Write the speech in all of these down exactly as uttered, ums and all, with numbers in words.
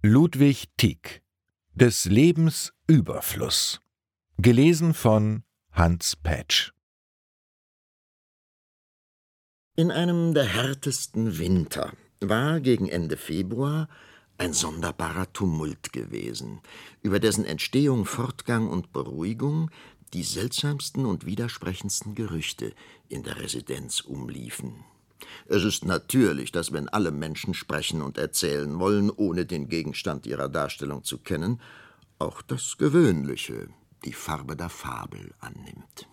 Ludwig Tieck: Des Lebens Überfluss. Gelesen von Hans Pätsch. In einem der härtesten Winter war gegen Ende Februar ein sonderbarer Tumult gewesen, über dessen Entstehung, Fortgang und Beruhigung die seltsamsten und widersprechendsten Gerüchte in der Residenz umliefen. Es ist natürlich, dass, wenn alle Menschen sprechen und erzählen wollen, ohne den Gegenstand ihrer Darstellung zu kennen, auch das Gewöhnliche die Farbe der Fabel annimmt.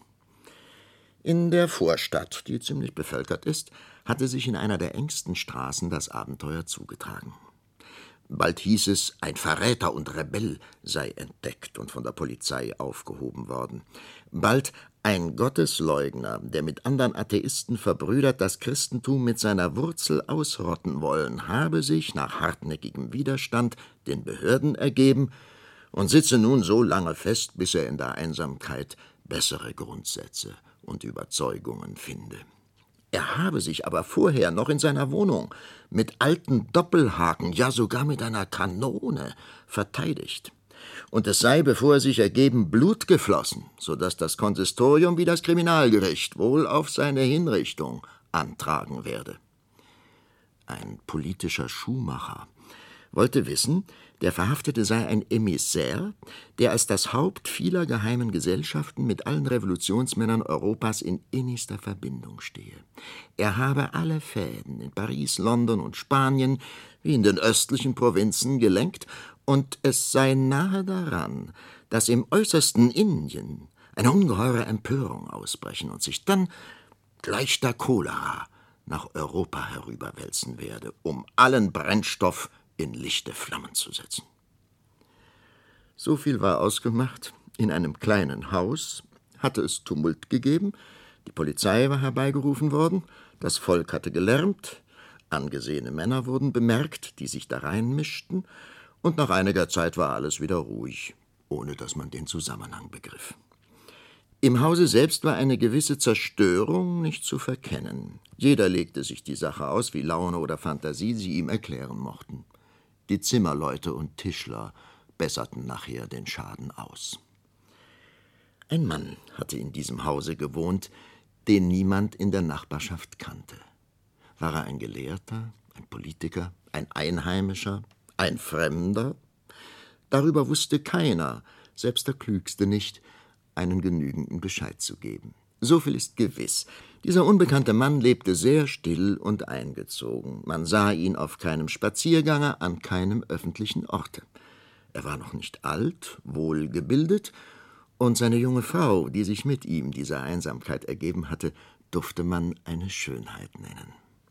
In der Vorstadt, die ziemlich bevölkert ist, hatte sich in einer der engsten Straßen das Abenteuer zugetragen. Bald hieß es, ein Verräter und Rebell sei entdeckt und von der Polizei aufgehoben worden. Bald, ein Gottesleugner, der mit anderen Atheisten verbrüdert das Christentum mit seiner Wurzel ausrotten wollen, habe sich nach hartnäckigem Widerstand den Behörden ergeben und sitze nun so lange fest, bis er in der Einsamkeit bessere Grundsätze und Überzeugungen finde. Er habe sich aber vorher noch in seiner Wohnung mit alten Doppelhaken, ja sogar mit einer Kanone, verteidigt. Und es sei, bevor er sich ergeben, Blut geflossen, so dass das Konsistorium wie das Kriminalgericht wohl auf seine Hinrichtung antragen werde. Ein politischer Schuhmacher wollte wissen, der Verhaftete sei ein Emissär, der als das Haupt vieler geheimen Gesellschaften mit allen Revolutionsmännern Europas in innigster Verbindung stehe. Er habe alle Fäden in Paris, London und Spanien wie in den östlichen Provinzen gelenkt, und es sei nahe daran, dass im äußersten Indien eine ungeheure Empörung ausbrechen und sich dann gleich der Cholera nach Europa herüberwälzen werde, um allen Brennstoff in lichte Flammen zu setzen. So viel war ausgemacht. In einem kleinen Haus hatte es Tumult gegeben, die Polizei war herbeigerufen worden, das Volk hatte gelärmt, angesehene Männer wurden bemerkt, die sich da reinmischten, und nach einiger Zeit war alles wieder ruhig, ohne dass man den Zusammenhang begriff. Im Hause selbst war eine gewisse Zerstörung nicht zu verkennen. Jeder legte sich die Sache aus, wie Laune oder Fantasie sie ihm erklären mochten. Die Zimmerleute und Tischler besserten nachher den Schaden aus. Ein Mann hatte in diesem Hause gewohnt, den niemand in der Nachbarschaft kannte. War er ein Gelehrter, ein Politiker, ein Einheimischer, ein Fremder? Darüber wusste keiner, selbst der Klügste nicht, einen genügenden Bescheid zu geben. So viel ist gewiss: Dieser unbekannte Mann lebte sehr still und eingezogen. Man sah ihn auf keinem Spaziergange, an keinem öffentlichen Orte. Er war noch nicht alt, wohlgebildet, und seine junge Frau, die sich mit ihm dieser Einsamkeit ergeben hatte, durfte man eine Schönheit nennen.